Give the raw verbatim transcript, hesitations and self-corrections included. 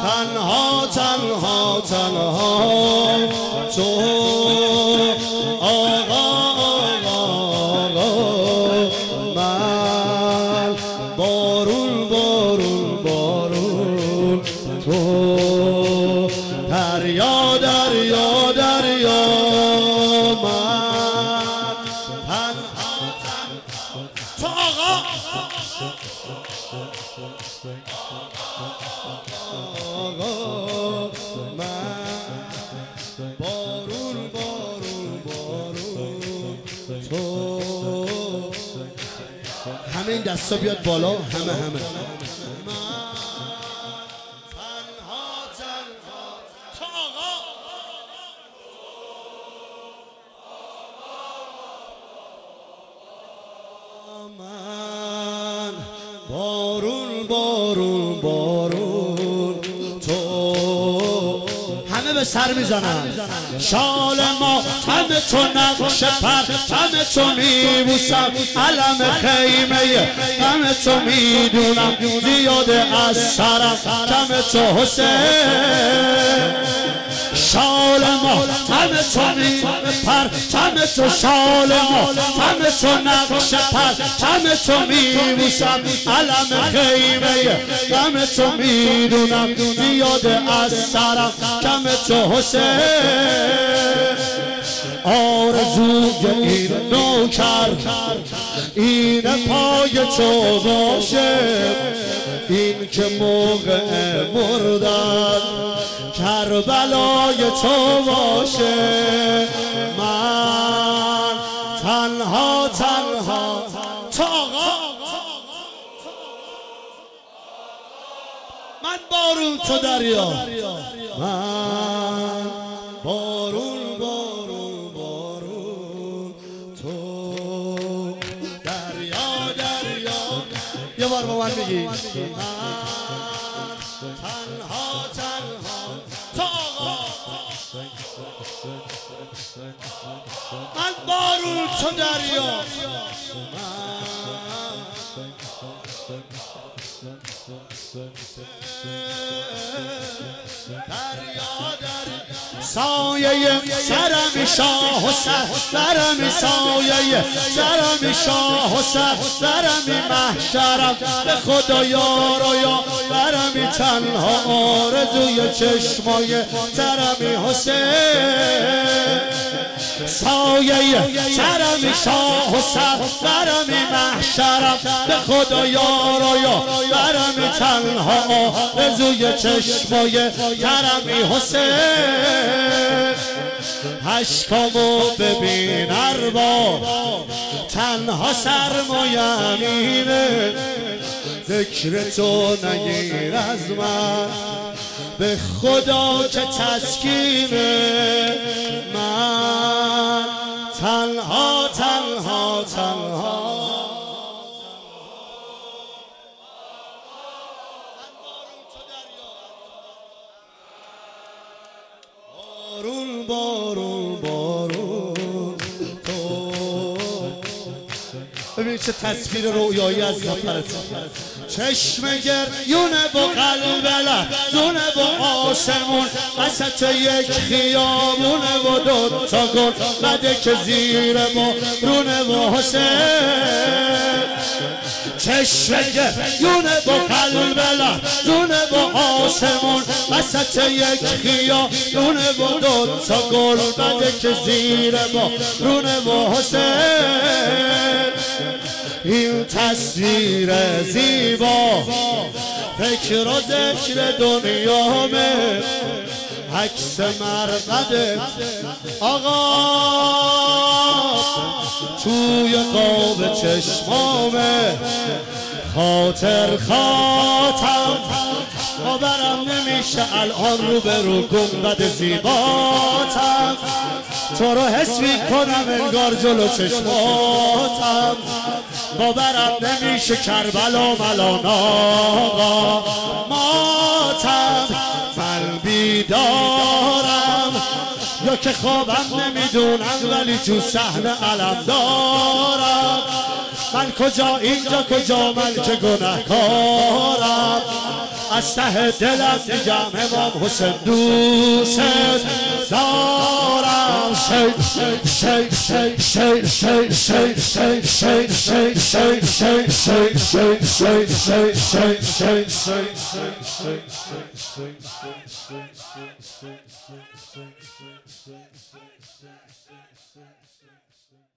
تنها تنها تنها تو آقا آقا من بارون بارون بارون تو دریا دریا دریا من تنها تو آقا آقا من بارون بارون بارون تو همه این دستا بیاد بالا همه همه من بارون بارون بارون تو همه به سر میزنن شال ما همه تو نقش پر همه تو میبوسم علم خیمه همه تو میدونم زیاده از سرم همه تو حسین شال ما همه تو میپر همه تو شال ما همه تو نقش پر همه تو میبوسم علم خیمه همه تو میدونم زیاده از سرم همه تو حسین آرزوی این نوکر این پای تو باشه این که موقع مردن کربلای تو باشه من تنها تنها تو آقا من بارون تو دریا من بارون بارون بارون تو دریا دریا یه بار با من بگی من تنها تنها تو آقا من بارون تو دریا سایه سرم شاه و سرم سایه سرم شاه و سرم محشرم به خدا یارو یا برمی تنها آرزوی چشمای سرم حسین سایه سرم شاه و سرم محشرم به خدا یارو یا برمی تنها آرزوی چشمای سرم حسین عشقامو ببین ارباب تنها سرمایه‌مینه ذکر تو نگیر از من به خدا که تسکینه من تنها تنها تنها بارون بارون بارون تو ببین چه تصویر رویایی از نفرت چشم گریونه با قلب لحظونه با آسمون وسط یک خیابونه و دو تا گل بده که زیر ما رونه و حسین چشم گریونه با قلب لحظونه با آسمون وسط یک خیابونه و دو تا گل بده که زیر ما رونه و حسین این تصویر زیبا فکر و ذکر دنیامه عکس مرقد آقا توی قاب چشمامه خاطر خاطر باورم نمیشه الان رو به رو گنبد زیباتم تو رو حس میکنم انگار جلو چشماتم باورم نمیشه کربلا ملان آقا ماتم من بیدارم یا که خوابم نمیدونم ولی تو صحنه علم دارم من کجا اینجا کجا من که گناهکارم از ته دلم میگم امام حسین دوست دارم شید شید شید شید شید شید شید شید شید شید شید شید شید شید شید شید شید شید